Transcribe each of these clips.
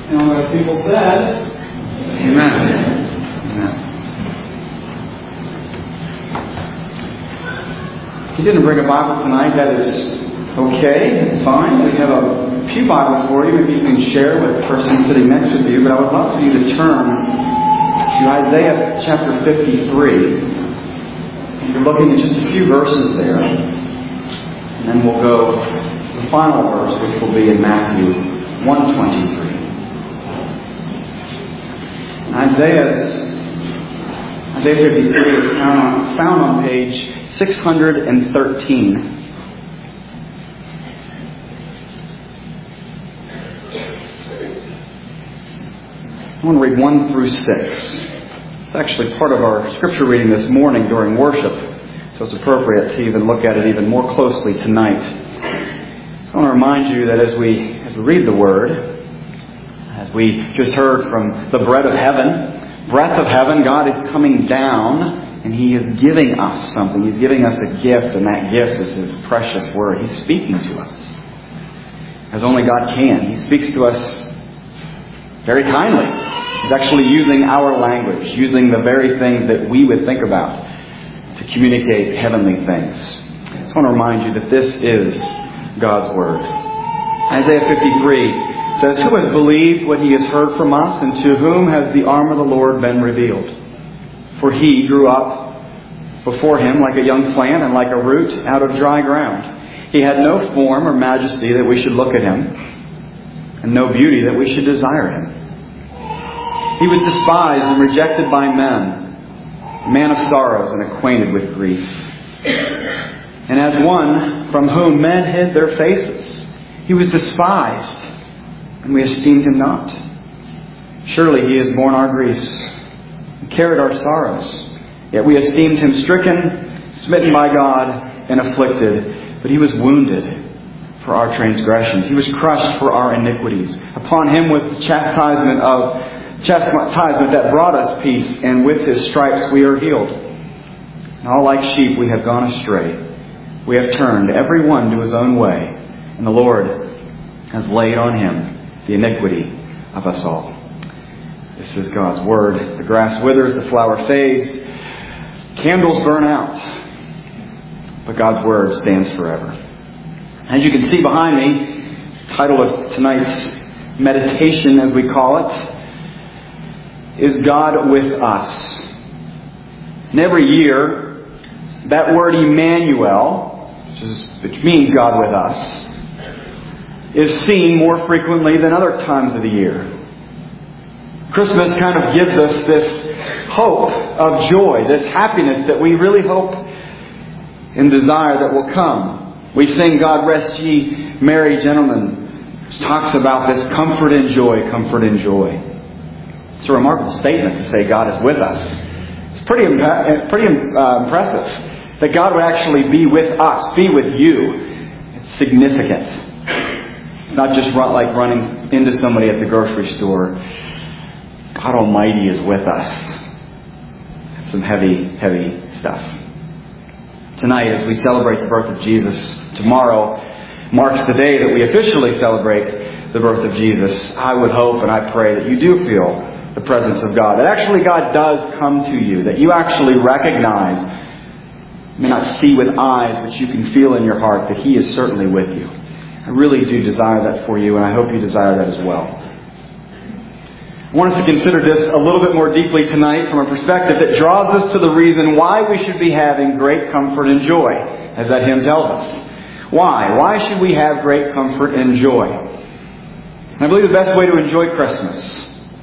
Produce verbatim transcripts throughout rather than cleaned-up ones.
And all the people said, Amen. Amen. If you didn't bring a Bible tonight, that is okay. It's fine. We have a few Bibles for you. Maybe you can share with the person sitting next to you. But I would love for you to turn to Isaiah chapter fifty-three. You're looking at just a few verses there. And then we'll go to the final verse, which will be in Matthew one twenty-three. Isaiah's, Isaiah fifty-three is found on, found on page six hundred thirteen. I want to read one through six. It's actually part of our scripture reading this morning during worship, so it's appropriate to even look at it even more closely tonight. So I want to remind you that as we, as we read the Word, as we just heard from the bread of heaven, breath of heaven, God is coming down and He is giving us something. He's giving us a gift, and that gift is His precious Word. He's speaking to us as only God can. He speaks to us very kindly. He's actually using our language, using the very thing that we would think about to communicate heavenly things. I just want to remind you that this is God's Word. Isaiah fifty-three says, "Who has believed what he has heard from us, and to whom has the arm of the Lord been revealed? For he grew up before him like a young plant and like a root out of dry ground. He had no form or majesty that we should look at him, and no beauty that we should desire him. He was despised and rejected by men, a man of sorrows and acquainted with grief. And as one from whom men hid their faces, he was despised, and we esteemed him not. Surely he has borne our griefs and carried our sorrows. Yet we esteemed him stricken, smitten by God, and afflicted. But he was wounded for our transgressions. He was crushed for our iniquities. Upon him was the chastisement of chastisement that brought us peace, and with his stripes we are healed. And all like sheep we have gone astray. We have turned every one to his own way, and the Lord has laid on him the iniquity of us all." This is God's Word. The grass withers, the flower fades, candles burn out, but God's Word stands forever. As you can see behind me, the title of tonight's meditation, as we call it, is God with us. And every year, that word Emmanuel, which, is, which means God with us, is seen more frequently than other times of the year. Christmas kind of gives us this hope of joy, this happiness that we really hope and desire that will come. We sing, "God rest ye merry gentlemen," which talks about this comfort and joy, comfort and joy. It's a remarkable statement to say God is with us. It's pretty, pretty uh, impressive that God would actually be with us, be with you. It's significant. It's not just run, like running into somebody at the grocery store. God Almighty is with us. It's some heavy, heavy stuff. Tonight, as we celebrate the birth of Jesus, tomorrow marks the day that we officially celebrate the birth of Jesus. I would hope and I pray that you do feel the presence of God. That actually God does come to you. That you actually recognize, you may not see with eyes, but you can feel in your heart that He is certainly with you. I really do desire that for you, and I hope you desire that as well. I want us to consider this a little bit more deeply tonight from a perspective that draws us to the reason why we should be having great comfort and joy, as that hymn tells us. Why? Why should we have great comfort and joy? And I believe the best way to enjoy Christmas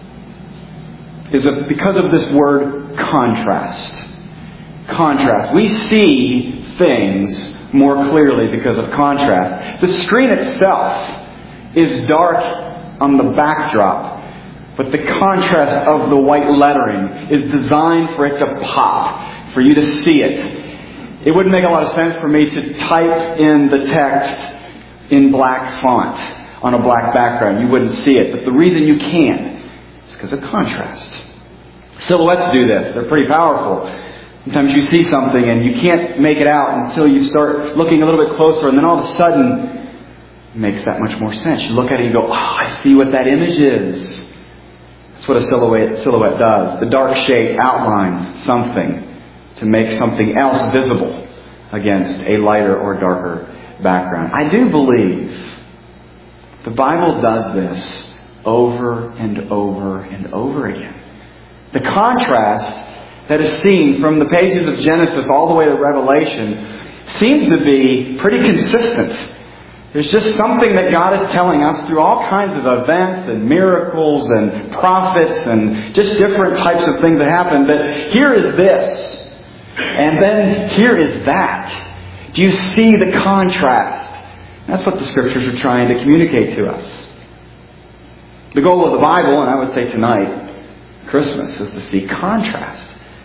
is because of this word contrast. Contrast. We see things more clearly because of contrast. The screen itself is dark on the backdrop, but the contrast of the white lettering is designed for it to pop, for you to see it. It wouldn't make a lot of sense for me to type in the text in black font on a black background. You wouldn't see it. But the reason you can is because of contrast. Silhouettes do this. They're pretty powerful. Sometimes you see something and you can't make it out until you start looking a little bit closer, and then all of a sudden it makes that much more sense. You look at it and you go, oh, I see what that image is. That's what a silhouette, silhouette does. The dark shape outlines something to make something else visible against a lighter or darker background. I do believe the Bible does this over and over and over again. The contrast that is seen from the pages of Genesis all the way to Revelation seems to be pretty consistent. There's just something that God is telling us through all kinds of events and miracles and prophets and just different types of things that happen. But here is this, and then here is that. Do you see the contrast? That's what the Scriptures are trying to communicate to us. The goal of the Bible, and I would say tonight, Christmas, is to see contrast.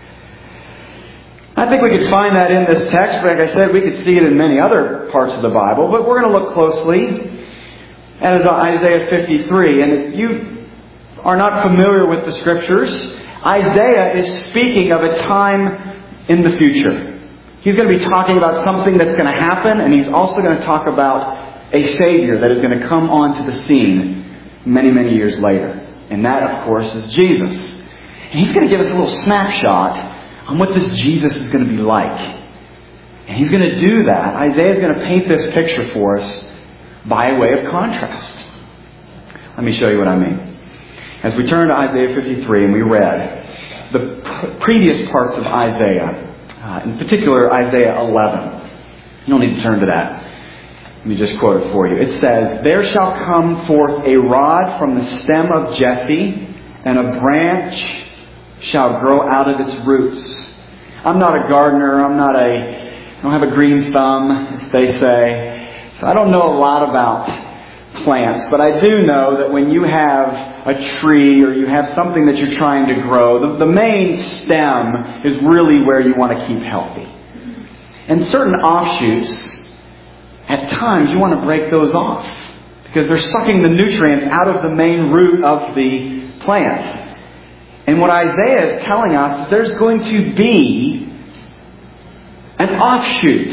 I think we could find that in this text. Like I said, we could see it in many other parts of the Bible. But we're going to look closely at Isaiah fifty-three. And if you are not familiar with the Scriptures, Isaiah is speaking of a time in the future. He's going to be talking about something that's going to happen, and he's also going to talk about a Savior that is going to come onto the scene many, many years later. And that, of course, is Jesus. And he's going to give us a little snapshot on what this Jesus is going to be like. And he's going to do that. Isaiah is going to paint this picture for us by way of contrast. Let me show you what I mean. As we turn to Isaiah fifty-three, and we read the pr- previous parts of Isaiah, uh, in particular Isaiah eleven. You don't need to turn to that. Let me just quote it for you. It says, "There shall come forth a rod from the stem of Jesse, and a branch shall grow out of its roots." I'm not a gardener. I'm not a, I don't have a green thumb, as they say. So I don't know a lot about plants. But I do know that when you have a tree or you have something that you're trying to grow, the, the main stem is really where you want to keep healthy. And certain offshoots, at times you want to break those off because they're sucking the nutrients out of the main root of the plant. And what Isaiah is telling us is there's going to be an offshoot.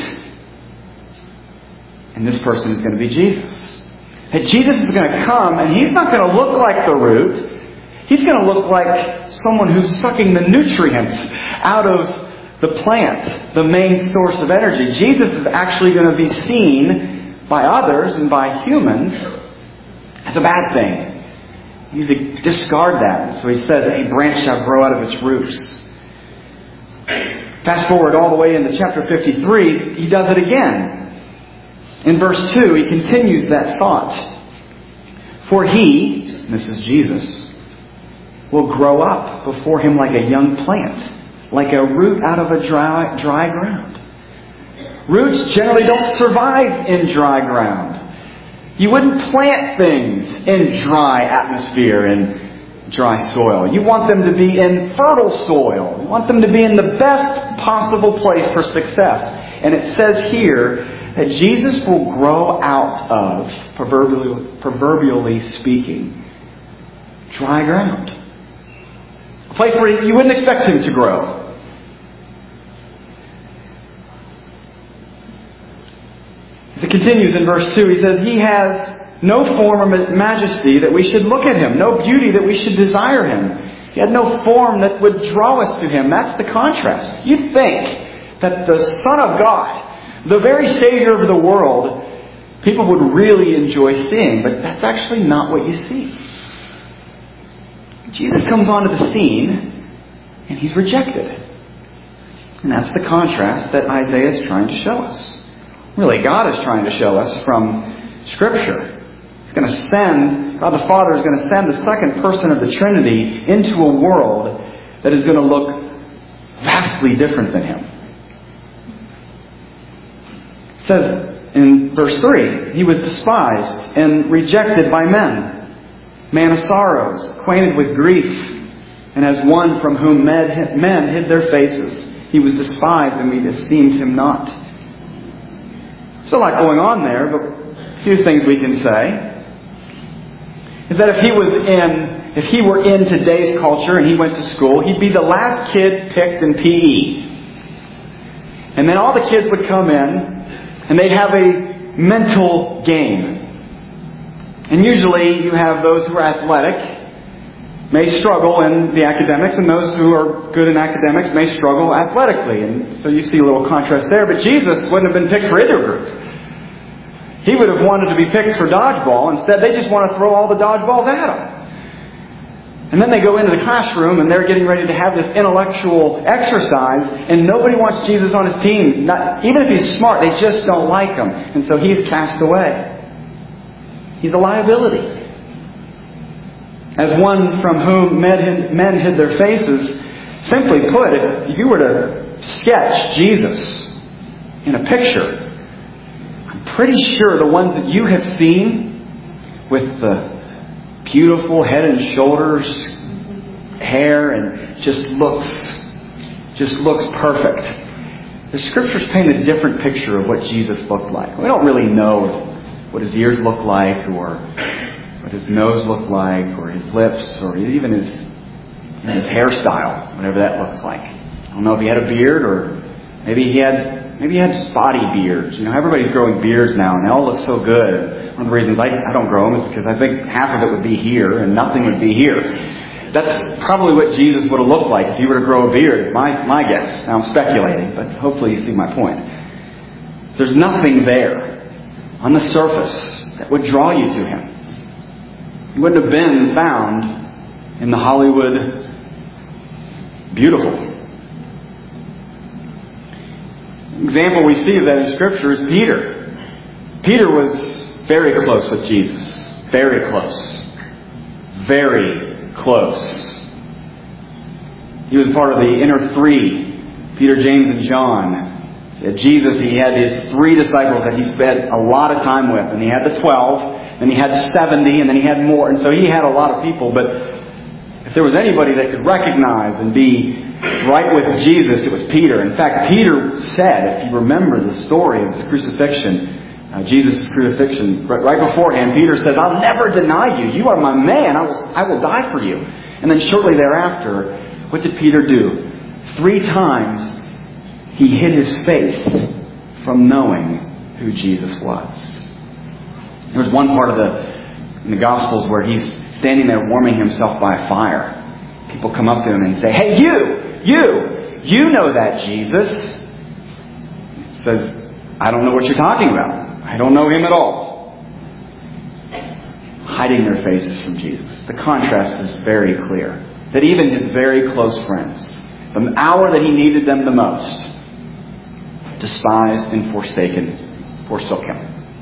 And this person is going to be Jesus. And Jesus is going to come, and he's not going to look like the root. He's going to look like someone who's sucking the nutrients out of the plant, the main source of energy. Jesus is actually going to be seen by others and by humans as a bad thing. You need to discard that. So he says, a branch shall grow out of its roots. Fast forward all the way into chapter fifty-three, he does it again. In verse two, he continues that thought. "For he," and this is Jesus, "will grow up before him like a young plant, like a root out of a dry, dry ground." Roots generally don't survive in dry ground. You wouldn't plant things in dry atmosphere and dry soil. You want them to be in fertile soil. You want them to be in the best possible place for success. And it says here that Jesus will grow out of, proverbially, proverbially speaking, dry ground. A place where you wouldn't expect him to grow. As it continues in verse two, he says, "He has no form or majesty that we should look at him, no beauty that we should desire him. He had no form that would draw us to him." That's the contrast. You'd think that the Son of God, the very Savior of the world, people would really enjoy seeing, but that's actually not what you see. Jesus comes onto the scene, and he's rejected. And that's the contrast that Isaiah is trying to show us. Really, God is trying to show us from Scripture. He's going to send, God the Father is going to send the second person of the Trinity into a world that is going to look vastly different than him. It says in verse three, "He was despised and rejected by men, man of sorrows, acquainted with grief, and as one from whom men hid their faces. He was despised, and we esteemed him not." There's a lot going on there, but a few things we can say is that if he was in, if he were in today's culture and he went to school, he'd be the last kid picked in P E. And then all the kids would come in and they'd have a mental game. And usually you have those who are athletic may struggle in the academics, and those who are good in academics may struggle athletically. And so you see a little contrast there. But Jesus wouldn't have been picked for either group. He would have wanted to be picked for dodgeball. Instead, they just want to throw all the dodgeballs at him. And then they go into the classroom and they're getting ready to have this intellectual exercise, and nobody wants Jesus on his team. Not, even if he's smart, they just don't like him. And so he's cast away. He's a liability. As one from whom men, men hid their faces, simply put, if you were to sketch Jesus in a picture, I'm pretty sure the ones that you have seen with the beautiful head and shoulders, hair, and just looks, just looks perfect. The Scriptures paint a different picture of what Jesus looked like. We don't really know what his ears look like, or what his nose looked like, or his lips, or even his his hairstyle, whatever that looks like. I don't know if he had a beard, or maybe he had maybe he had spotty beards. You know, everybody's growing beards now, and they all look so good. One of the reasons I, I don't grow them is because I think half of it would be here, and nothing would be here. That's probably what Jesus would have looked like if he were to grow a beard. My my guess. Now I'm speculating, but hopefully you see my point. There's nothing there on the surface that would draw you to him. He wouldn't have been found in the Hollywood beautiful. An example we see of that in Scripture is Peter. Peter was very close with Jesus. Very close. Very close. He was part of the inner three, Peter, James, and John. Jesus, he had his three disciples that he spent a lot of time with. And he had the twelve, and he had seventy, and then he had more. And so he had a lot of people. But if there was anybody that could recognize and be right with Jesus, it was Peter. In fact, Peter said, if you remember the story of his crucifixion, uh, Jesus' crucifixion, right, right beforehand, Peter says, I'll never deny you. You are my man. I will, I will die for you. And then shortly thereafter, what did Peter do? Three times he hid his face from knowing who Jesus was. There was one part of the in the Gospels where he's standing there warming himself by a fire. People come up to him and say, hey, you, you, you know that Jesus. He says, I don't know what you're talking about. I don't know him at all. Hiding their faces from Jesus. The contrast is very clear. That even his very close friends, the hour that he needed them the most, despised and forsaken, forsook him.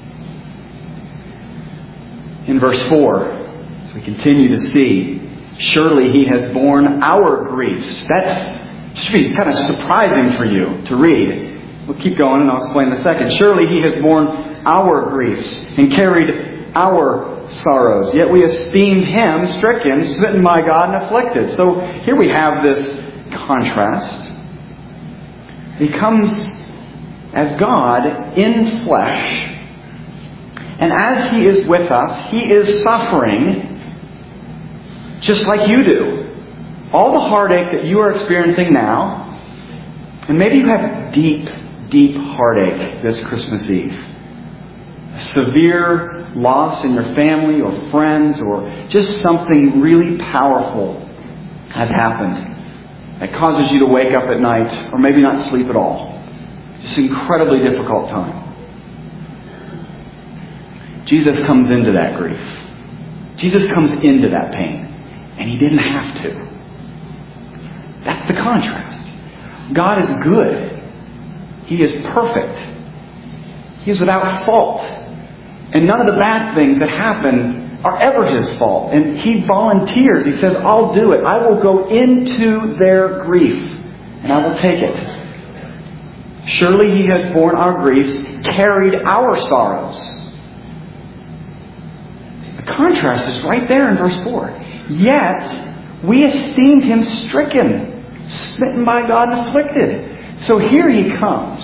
In verse four, as we continue to see, surely he has borne our griefs. That should be kind of surprising for you to read. We'll keep going and I'll explain in a second. Surely he has borne our griefs and carried our sorrows. Yet we esteemed him stricken, smitten by God, and afflicted. So here we have this contrast. He comes as God in flesh. And as he is with us, he is suffering just like you do. All the heartache that you are experiencing now, and maybe you have deep, deep heartache this Christmas Eve. A severe loss in your family or friends, or just something really powerful has happened that causes you to wake up at night or maybe not sleep at all. Just an incredibly difficult time. Jesus comes into that grief. Jesus comes into that pain. And he didn't have to. That's the contrast. God is good. He is perfect. He is without fault. And none of the bad things that happen are ever his fault. And he volunteers. He says, I'll do it. I will go into their grief. And I will take it. Surely he has borne our griefs, carried our sorrows. The contrast is right there in verse four. Yet we esteemed him stricken, smitten by God, and afflicted. So here he comes,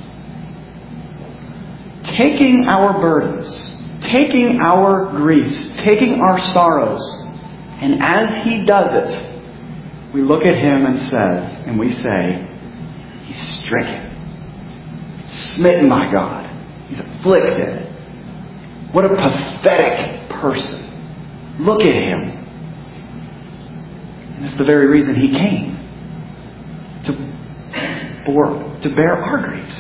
taking our burdens, taking our griefs, taking our sorrows. And as he does it, we look at him and says, and we say, he's stricken, smitten by God. He's afflicted. What a pathetic person. Look at him. And that's the very reason he came. To, bore, to bear our griefs.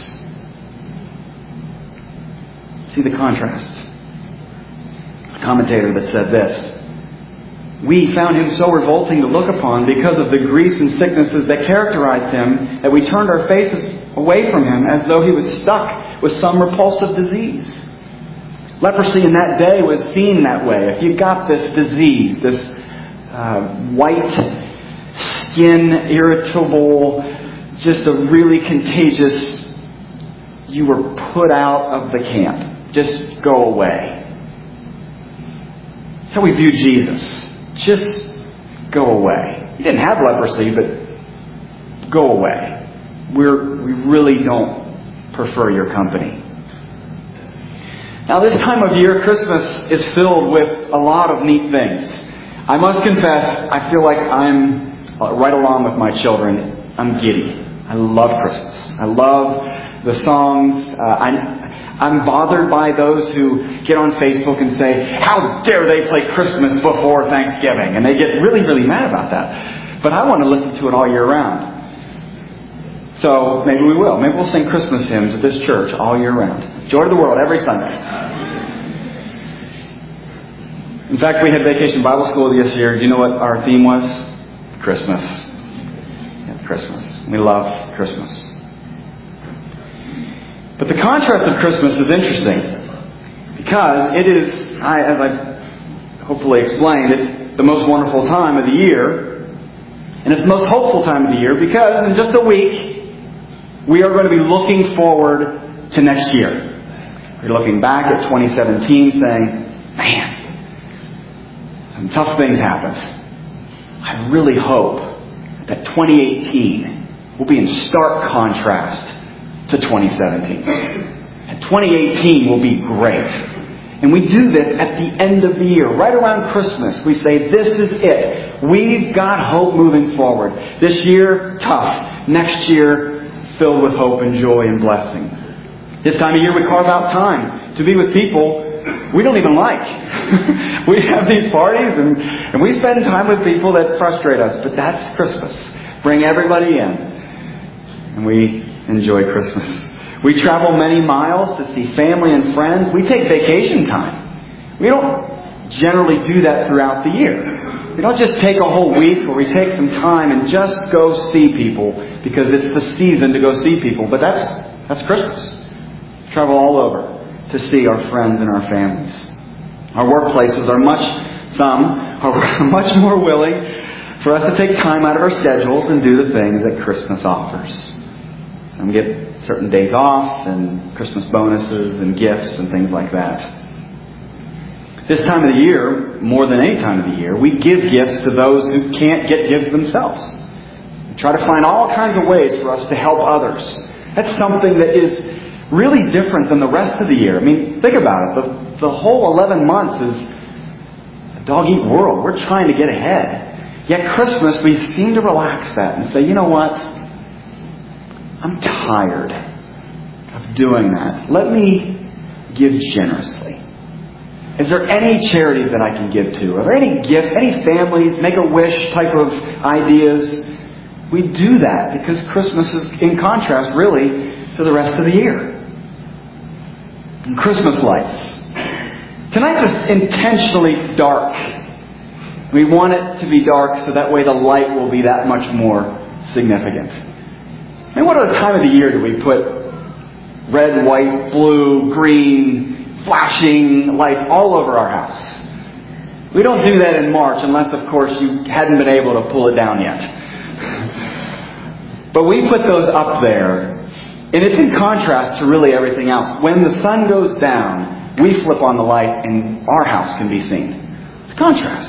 See the contrast. A commentator that said this: we found him so revolting to look upon because of the griefs and sicknesses that characterized him that we turned our faces away from him as though he was stuck with some repulsive disease. Leprosy in that day was seen that way. If you got this disease, this uh, white skin, irritable, just a really contagious, you were put out of the camp. Just go away. That's how we view Jesus. Just go away. He didn't have leprosy, but go away. We're, we really don't prefer your company. Now, this time of year, Christmas is filled with a lot of neat things. I must confess, I feel like I'm right along with my children. I'm giddy. I love Christmas. I love the songs. Uh, I, I'm bothered by those who get on Facebook and say, how dare they play Christmas before Thanksgiving? And they get really, really mad about that. But I want to listen to it all year round. So maybe we will. Maybe we'll sing Christmas hymns at this church all year round. Joy to the world every Sunday. In fact, we had Vacation Bible School this year. Do you know what our theme was? Christmas. Yeah, Christmas. We love Christmas. But the contrast of Christmas is interesting because it is, I, as I've hopefully explained, it's the most wonderful time of the year. And it's the most hopeful time of the year because in just a week, we are going to be looking forward to next year. We're looking back at twenty seventeen saying, man, some tough things happened. I really hope that twenty eighteen will be in stark contrast to twenty seventeen. And twenty eighteen will be great. And we do this at the end of the year. Right around Christmas, we say, this is it. We've got hope moving forward. This year, tough. Next year, filled with hope and joy and blessing. This time of year, we carve out time to be with people we don't even like. We have these parties and, and we spend time with people that frustrate us. But that's Christmas. Bring everybody in. And we enjoy Christmas. We travel many miles to see family and friends. We take vacation time. We don't generally do that throughout the year. We don't just take a whole week where we take some time and just go see people because it's the season to go see people. But that's that's Christmas. Travel all over to see our friends and our families. Our workplaces are much, some are much more willing for us to take time out of our schedules and do the things that Christmas offers. Some get certain days off and Christmas bonuses and gifts and things like that. This time of the year, more than any time of the year, we give gifts to those who can't get gifts themselves. We try to find all kinds of ways for us to help others. That's something that is really different than the rest of the year. I mean, think about it. The, the whole eleven months is a dog-eat world. We're trying to get ahead. Yet Christmas, we seem to relax that and say, you know what? I'm tired of doing that. Let me give generously. Is there any charities that I can give to? Are there any gifts, any families, make-a-wish type of ideas? We do that because Christmas is in contrast, really, to the rest of the year. And Christmas lights. Tonight's is intentionally dark. We want it to be dark so that way the light will be that much more significant. And what other time of the year do we put red, white, blue, green, flashing lights all over our house? We don't do that in March unless, of course, you hadn't been able to pull it down yet. But we put those up there. And it's in contrast to really everything else. When the sun goes down, we flip on the light and our house can be seen. It's contrast.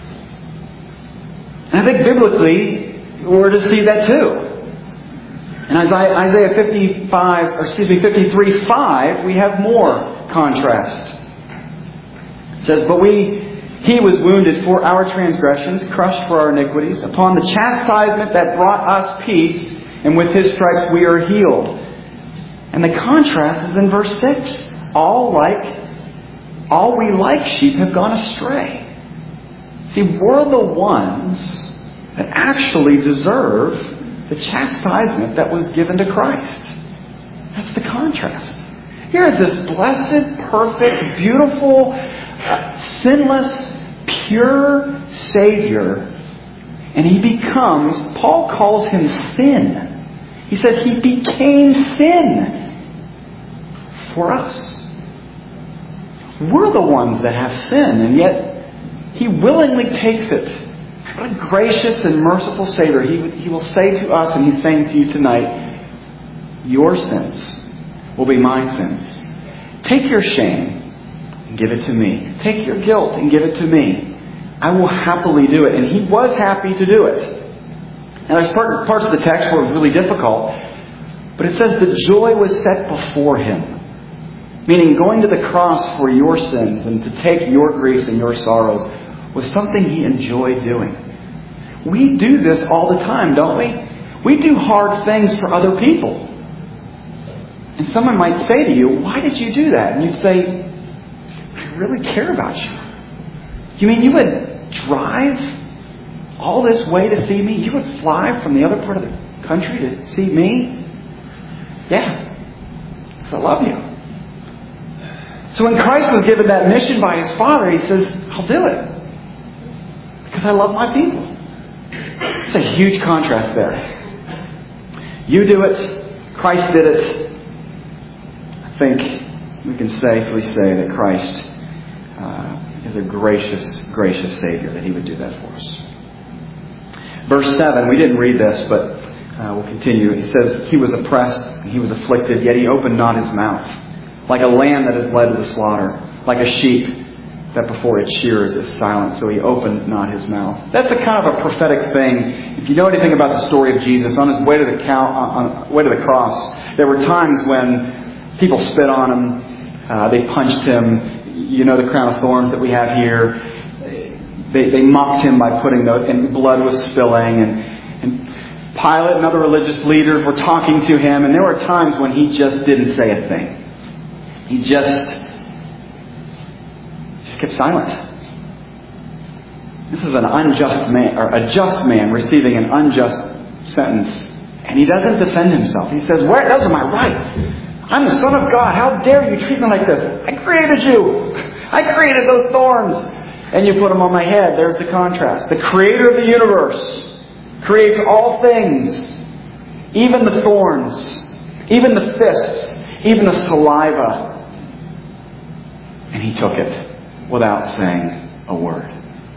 And I think biblically, we're to see that too. In Isaiah fifty-five, or excuse me, fifty-three five, we have more contrast. It says, But we, He was wounded for our transgressions, crushed for our iniquities. Upon the chastisement that brought us peace, and with His stripes we are healed. And the contrast is in verse six. All like all we like sheep have gone astray. See, we're the ones that actually deserve the chastisement that was given to Christ. That's the contrast. Here is this blessed, perfect, beautiful, uh, sinless, pure Savior. And He becomes, Paul calls Him sin. He says He became sin for us. We're the ones that have sin, and yet He willingly takes it. What a gracious and merciful Savior. He, he will say to us, and He's saying to you tonight, your sins will be my sins. Take your shame and give it to me. Take your guilt and give it to me. I will happily do it. And He was happy to do it. Now there's part, parts of the text where it was really difficult, but it says the joy was set before Him. Meaning going to the cross for your sins and to take your griefs and your sorrows was something He enjoyed doing. We do this all the time, don't we? We do hard things for other people. And someone might say to you, why did you do that? And you'd say, I really care about you. You mean you would drive all this way to see me? You would fly from the other part of the country to see me? Yeah. Because I love you. So when Christ was given that mission by His Father, He says, I'll do it. Because I love my people. It's a huge contrast there. You do it. Christ did it. I think we can safely say that Christ uh, is a gracious, gracious Savior, that He would do that for us. Verse seven, we didn't read this, but uh, we'll continue. It says, He was oppressed and He was afflicted, yet He opened not His mouth. Like a lamb that is led to the slaughter, like a sheep that before its shearers is silent, so He opened not His mouth. That's a kind of a prophetic thing. If you know anything about the story of Jesus, on His way to the count, on way to the cross, there were times when people spit on Him, uh, they punched Him. You know the crown of thorns that we have here. They, they mocked Him by putting the, and blood was spilling, and, and Pilate and other religious leaders were talking to Him, and there were times when He just didn't say a thing. He just, just kept silent. This is an unjust man, or a just man receiving an unjust sentence, and He doesn't defend Himself. He says, "Where? Those are my rights. I'm the Son of God. How dare you treat me like this? I created you. I created those thorns. And you put them on my head." There's the contrast. The Creator of the universe creates all things, even the thorns, even the fists, even the saliva. And He took it without saying a word.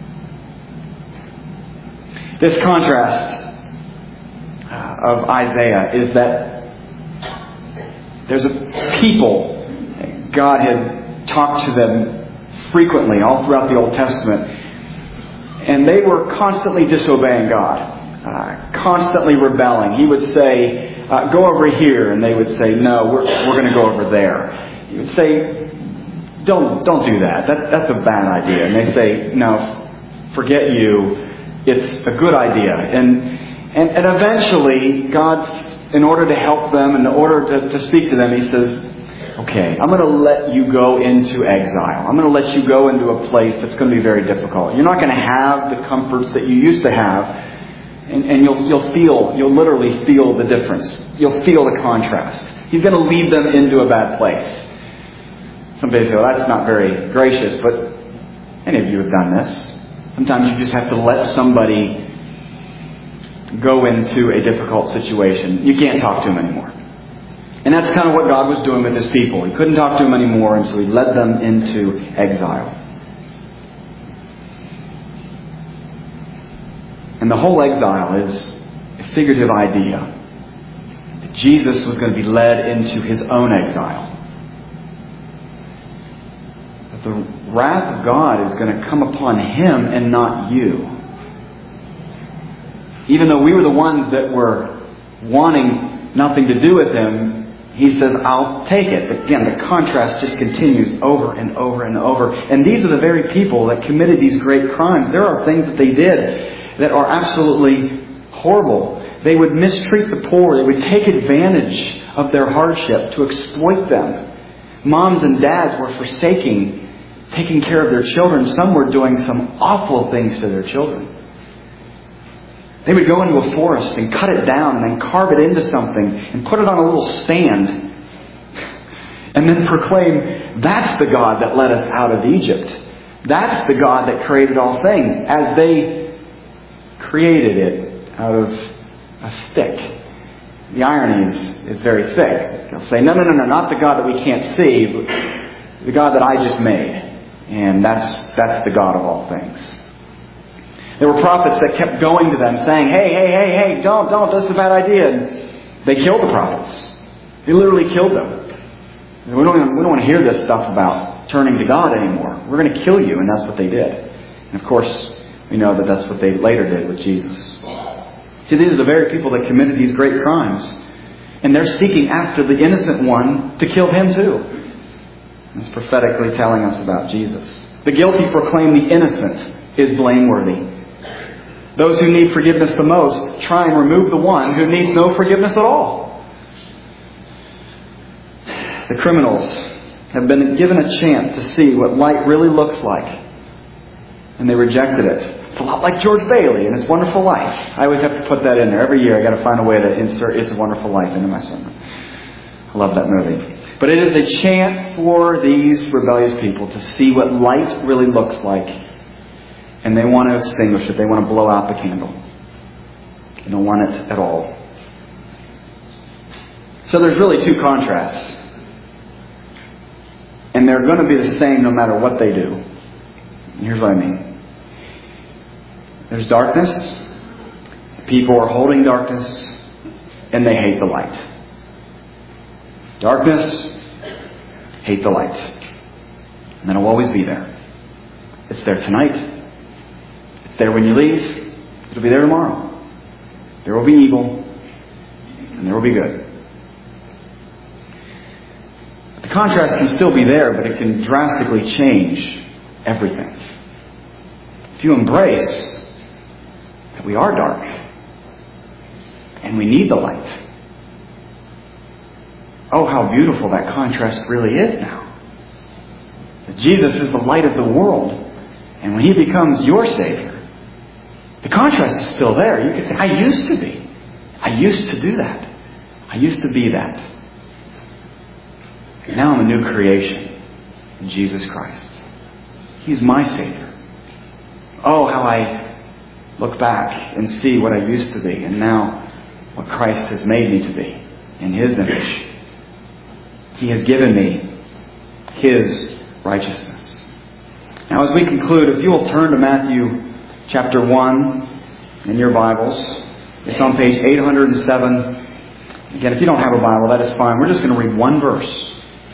This contrast uh, of Isaiah is that there's a people, God had talked to them frequently all throughout the Old Testament, and they were constantly disobeying God, uh, constantly rebelling. He would say, uh, go over here, and they would say, no, we're, we're going to go over there. He would say, don't don't do that. that. That's a bad idea. And they say, no, forget you. It's a good idea. And, and, and eventually, God, in order to help them, in order to, to speak to them, He says, okay, I'm going to let you go into exile. I'm going to let you go into a place that's going to be very difficult. You're not going to have the comforts that you used to have. And, and you'll, you'll feel, you'll literally feel the difference. You'll feel the contrast. He's going to lead them into a bad place. Somebody say, well, that's not very gracious, but any of you have done this. Sometimes you just have to let somebody go into a difficult situation. You can't talk to them anymore. And that's kind of what God was doing with His people. He couldn't talk to them anymore, and so He led them into exile. And the whole exile is a figurative idea that Jesus was going to be led into His own exile. That the wrath of God is going to come upon Him and not you. Even though we were the ones that were wanting nothing to do with Him, He says, I'll take it. But again, the contrast just continues over and over and over. And these are the very people that committed these great crimes. There are things that they did that are absolutely horrible. They would mistreat the poor. They would take advantage of their hardship to exploit them. Moms and dads were forsaking taking care of their children. Some were doing some awful things to their children. They would go into a forest and cut it down and then carve it into something and put it on a little stand and then proclaim, that's the God that led us out of Egypt. That's the God that created all things, as they created it out of a stick. The irony is, is very thick. They'll say, no, no, no, no, not the God that we can't see, but the God that I just made. And that's that's the God of all things. There were prophets that kept going to them saying, hey, hey, hey, hey, don't, don't, that's a bad idea. And they killed the prophets. They literally killed them. We don't, even, we don't want to hear this stuff about turning to God anymore. We're going to kill you, and that's what they did. And of course, we know that that's what they later did with Jesus. See, these are the very people that committed these great crimes. And they're seeking after the innocent one to kill him too. It's prophetically telling us about Jesus. The guilty proclaim the innocent is blameworthy. Those who need forgiveness the most try and remove the one who needs no forgiveness at all. The criminals have been given a chance to see what light really looks like. And they rejected it. It's a lot like George Bailey and It's Wonderful Life. I always have to put that in there. Every year I got to find a way to insert It's a Wonderful Life into my sermon. I love that movie. But it is a chance for these rebellious people to see what light really looks like. And they want to extinguish it. They want to blow out the candle. They don't want it at all. So there's really two contrasts. And they're going to be the same no matter what they do. And here's what I mean. There's darkness. People are holding darkness. And they hate the light. Darkness, hate the light. And it'll always be there. It's there tonight. It's there when you leave. It'll be there tomorrow. There will be evil. And there will be good. The contrast can still be there, but it can drastically change everything. If you embrace that we are dark and we need the light, oh, how beautiful that contrast really is now. That Jesus is the light of the world, and when He becomes your Savior, the contrast is still there. You could say, I used to be. I used to do that. I used to be that. Now I'm a new creation in Jesus Christ. He's my Savior. Oh, how I look back and see what I used to be, and now what Christ has made me to be in His image. He has given me His righteousness. Now as we conclude, if you will turn to Matthew chapter one in your Bibles. It's on page eight hundred seven. Again, if you don't have a Bible, that is fine. We're just going to read one verse.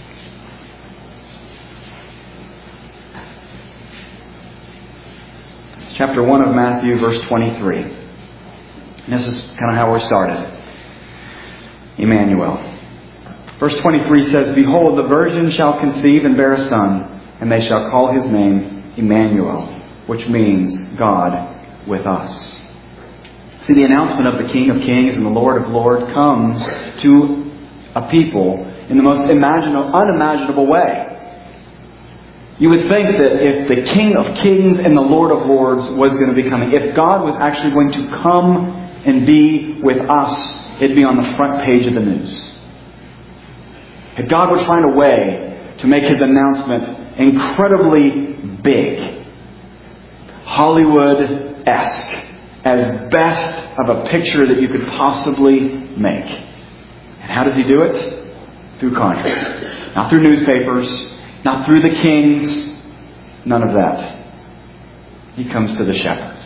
Chapter one of Matthew, verse twenty-three. And this is kind of how we started. Emmanuel. Verse twenty-three says, Behold, the virgin shall conceive and bear a son, and they shall call his name Emmanuel, which means God with us. See, the announcement of the King of Kings and the Lord of Lords comes to a people in the most imaginable, unimaginable way. You would think that if the King of Kings and the Lord of Lords was going to be coming, if God was actually going to come and be with us, it'd be on the front page of the news. If God would find a way to make His announcement incredibly big, Hollywood-esque, as best of a picture that you could possibly make. And how does He do it? Through contrast. Not through newspapers. Not through the kings. None of that. He comes to the shepherds.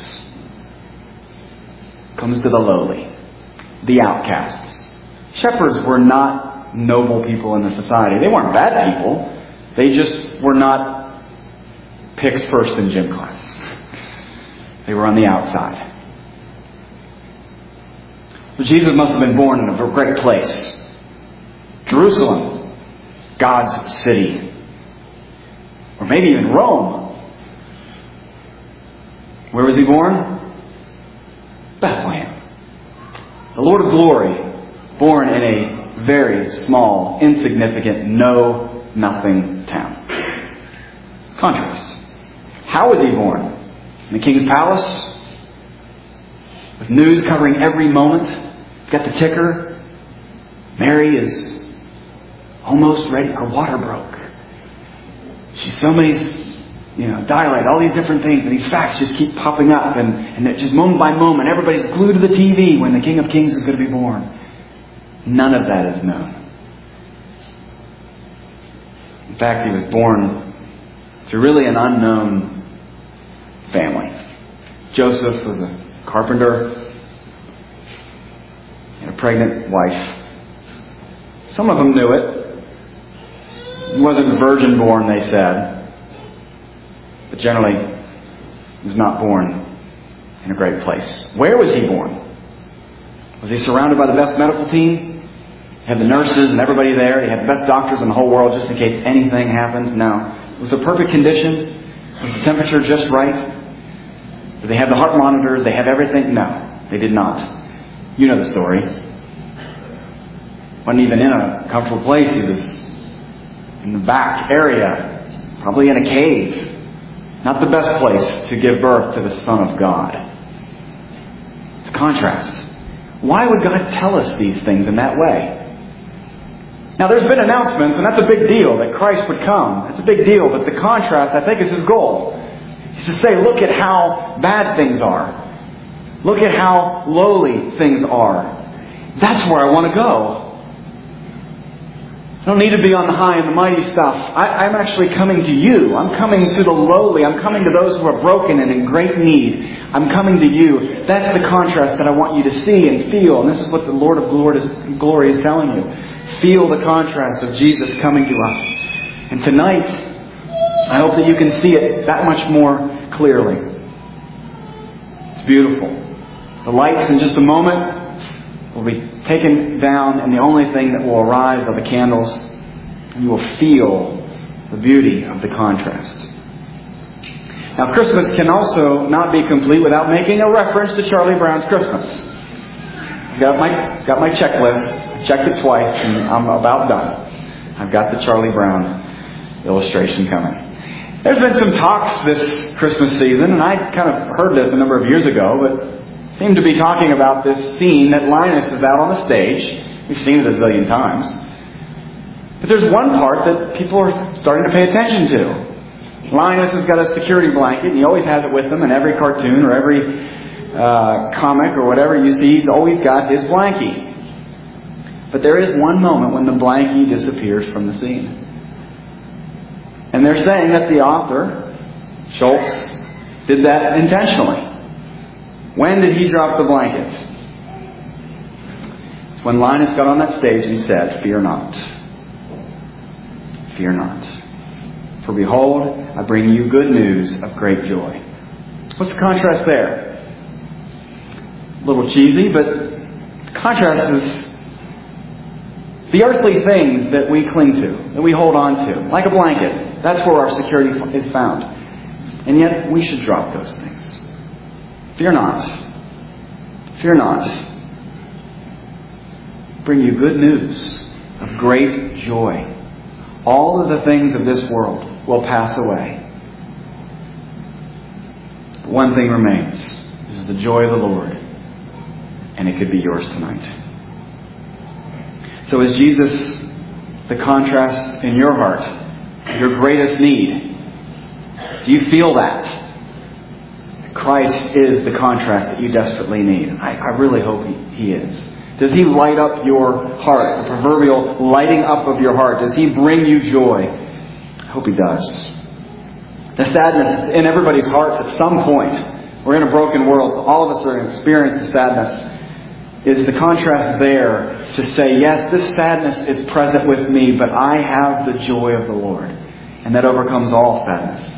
Comes to the lowly. The outcasts. Shepherds were not noble people in the society. They weren't bad people. They just were not picked first in gym class. They were on the outside. But Jesus must have been born in a great place. Jerusalem. God's city. Or maybe even Rome. Where was He born? Bethlehem. The Lord of Glory, born in a very small, insignificant, know-nothing town. Contrast. How was he born? In the king's palace? With news covering every moment? Got the ticker. Mary is almost ready. Her water broke. She's so many... You know, dilate, all these different things, and these facts just keep popping up, and, and it just moment by moment, everybody's glued to the T V when the King of Kings is going to be born. None of that is known. In fact, he was born to really an unknown family. Joseph was a carpenter and a pregnant wife. Some of them knew it. He wasn't a virgin born, they said. But generally, he was not born in a great place. Where was he born? Was he surrounded by the best medical team? He had the nurses and everybody there. He had the best doctors in the whole world just in case anything happened. No. Was there perfect conditions? Was the temperature just right? Did they have the heart monitors? They had everything? No, they did not. You know the story. Wasn't even in a comfortable place. He was in the back area, probably in a cave. Not the best place to give birth to the Son of God. It's a contrast. Why would God tell us these things in that way? Now, there's been announcements, and that's a big deal, that Christ would come. That's a big deal, but the contrast, I think, is His goal. He's to say, look at how bad things are. Look at how lowly things are. That's where I want to go. I don't need to be on the high and the mighty stuff. I, I'm actually coming to you. I'm coming to the lowly. I'm coming to those who are broken and in great need. I'm coming to you. That's the contrast that I want you to see and feel. And this is what the Lord of Glory is telling you. Feel the contrast of Jesus coming to us. And tonight, I hope that you can see it that much more clearly. It's beautiful. The lights in just a moment will be taken down, and the only thing that will arise are the candles, and you will feel the beauty of the contrast. Now, Christmas can also not be complete without making a reference to Charlie Brown's Christmas. I've got my, got my checklist. I checked it twice, and I'm about done. I've got the Charlie Brown illustration coming. There's been some talks this Christmas season, and I kind of heard this a number of years ago, but seem to be talking about this scene that Linus is out on the stage. We've seen it a zillion times. But there's one part that people are starting to pay attention to. Linus has got a security blanket, and he always has it with him in every cartoon or every uh, comic or whatever you see. He's always got his blankie. But there is one moment when the blankie disappears from the scene. And they're saying that the author, Schultz, did that intentionally. When did he drop the blanket? It's when Linus got on that stage and he said, "Fear not. Fear not. For behold, I bring you good news of great joy." What's the contrast there? A little cheesy, but the contrast is the earthly things that we cling to, that we hold on to, like a blanket. That's where our security is found. And yet, we should drop those things. Fear not. Fear not. Bring you good news of great joy. All of the things of this world will pass away. But one thing remains. This is the joy of the Lord. And it could be yours tonight. So is Jesus the contrast in your heart? Your greatest need? Do you feel that? Christ is the contrast that you desperately need. I, I really hope he, he is. Does He light up your heart? The proverbial lighting up of your heart. Does He bring you joy? I hope He does. The sadness in everybody's hearts at some point. We're in a broken world, so all of us are experiencing sadness. Is the contrast there to say, yes, this sadness is present with me, but I have the joy of the Lord. And that overcomes all sadness.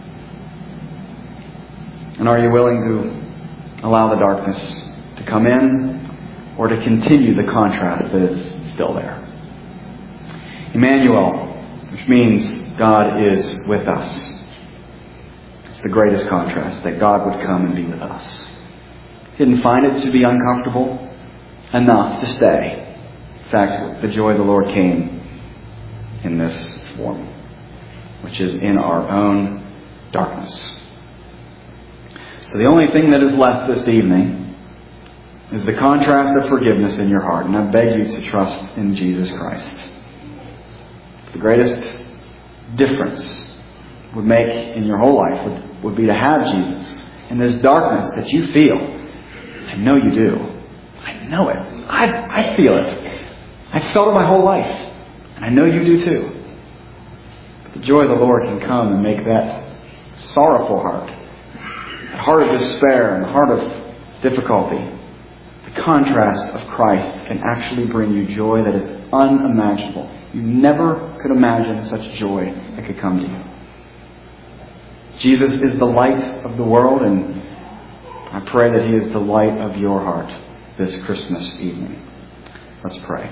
And are you willing to allow the darkness to come in, or to continue the contrast that is still there? Emmanuel, which means God is with us. It's the greatest contrast, that God would come and be with us. Didn't find it to be uncomfortable enough to stay. In fact, the joy of the Lord came in this form. which is in our own darkness. So the only thing that is left this evening is the contrast of forgiveness in your heart. And I beg you to trust in Jesus Christ. The greatest difference would make in your whole life would, would be to have Jesus. In this darkness that you feel, I know you do. I know it. I, I feel it. I've felt it my whole life. And I know you do too. But the joy of the Lord can come and make that sorrowful heart, that heart of despair and the heart of difficulty, the contrast of Christ can actually bring you joy that is unimaginable. You never could imagine such joy that could come to you. Jesus is the light of the world, and I pray that He is the light of your heart this Christmas evening. Let's pray.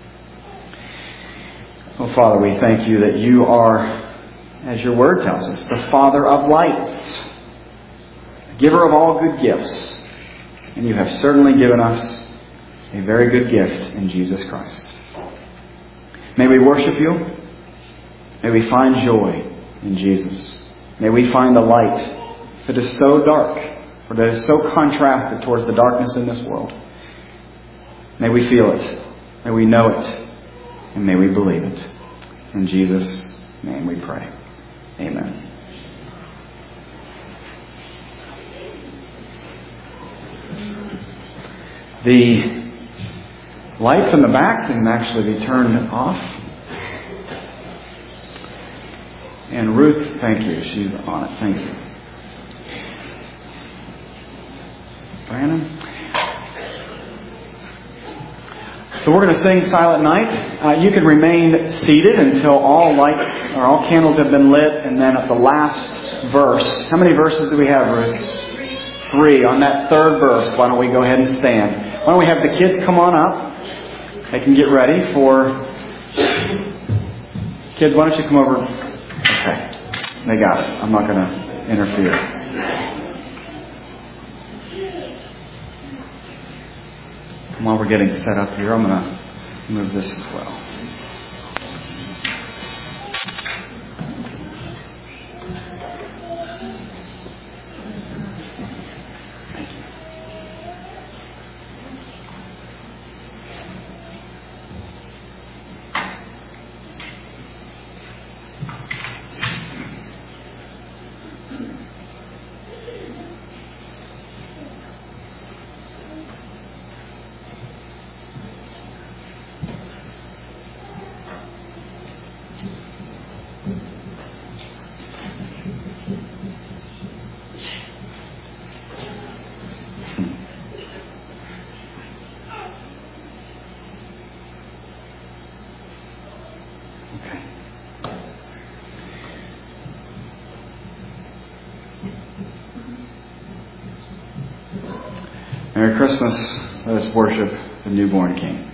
Oh, Father, we thank you that you are, as your word tells us, the Father of lights, giver of all good gifts. And you have certainly given us a very good gift in Jesus Christ. May we worship you. May we find joy in Jesus. May we find the light that is so dark, or that is so contrasted towards the darkness in this world. May we feel it. May we know it. And may we believe it. In Jesus' name we pray. Amen. The lights in the back can actually be turned off. And Ruth, thank you. She's on it. Thank you. Brandon? So we're going to sing Silent Night. Uh, you can remain seated until all lights or all candles have been lit. And then at the last verse, how many verses do we have, Ruth? Three. On that third verse, why don't we go ahead and stand? Why don't we have the kids come on up? They can get ready for... Kids, why don't you come over? Okay. They got it. I'm not going to interfere. While we're getting set up here, I'm going to move this as well. Merry Christmas. Let us worship the newborn King.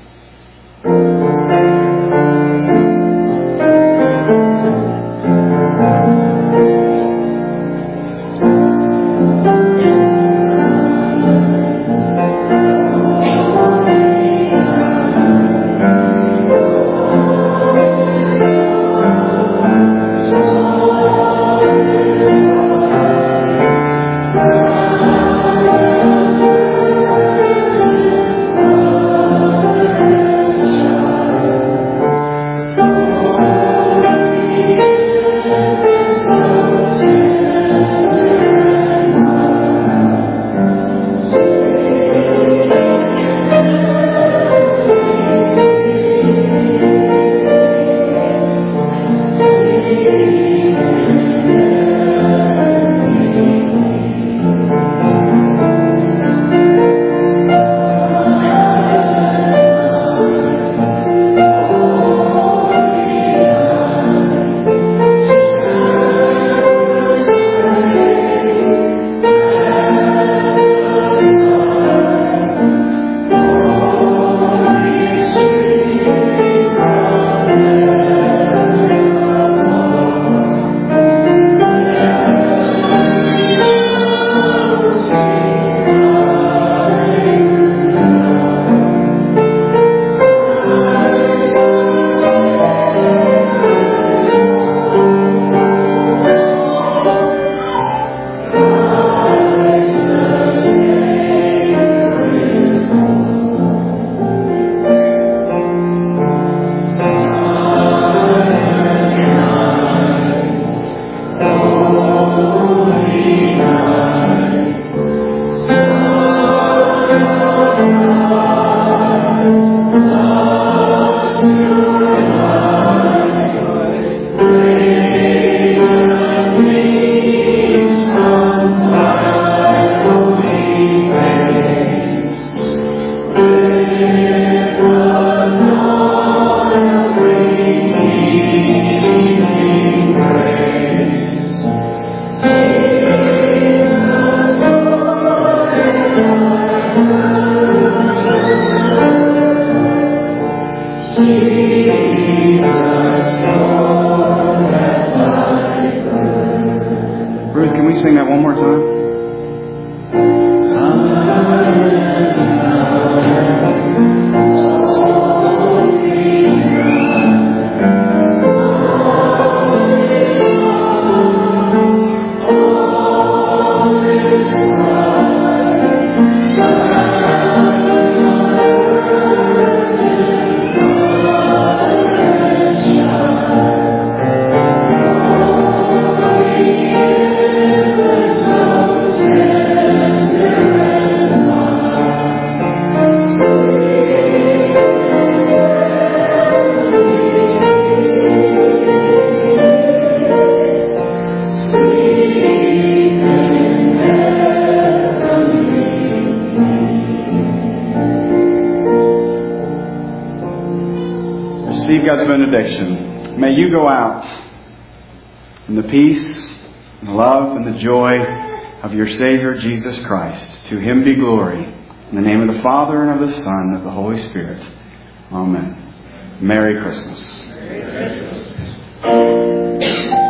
receive God's benediction. May you go out in the peace, and the love, and the joy of your Savior, Jesus Christ. To Him be glory. In the name of the Father, and of the Son, and of the Holy Spirit. Amen. Merry Christmas. Merry Christmas.